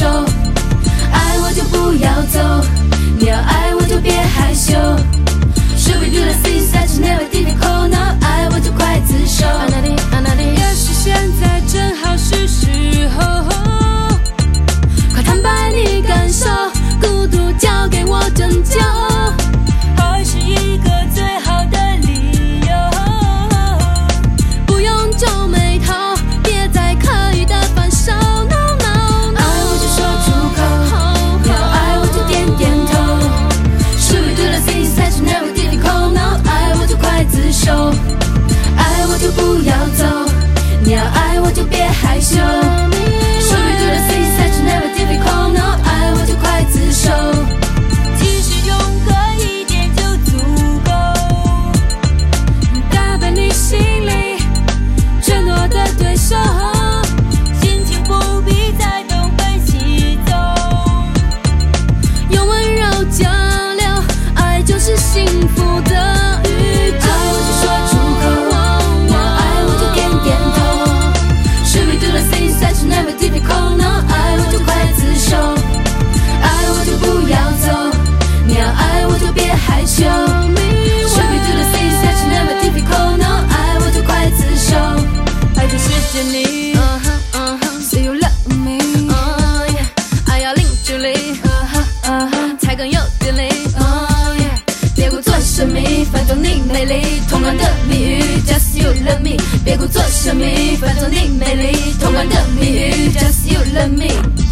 受。爱我就不要走，你要爱我就别害羞。Should we do the things that you never did before? Now 爱我就快自首。也许现在正好是时候，快坦白你感受，孤独交给我拯救。 爱是一个最好的理由， 不用皱眉头，别再刻意的反手。No no no， 爱我就说出口，你要爱我就点点头。Should we do the things that you never did before? Now 爱我就快自首，爱我就不要走，你要爱我就别害羞。Should we do the things that you never did before? Now 爱我就快自首。 其实勇敢一点就足够， 打败你心里承诺的对手， 心情不必再东奔西走。 用温柔交流，爱就是幸福的宇宙。爱我就说出口，你要爱我就点点头。Should we do the things that you never did before? Now 爱我就快自首，爱我就不要走，你要爱我就别害羞。Should we do the things that you never did before? Now 爱我就快自首， 爱就谢谢你 ，Say you love me， 爱要零距离，才更有电力。别故作神秘，反正你美丽，通关的谜语 ，Just you love me。别故作神秘，反正你美丽，通关的谜语 ，Just you love me。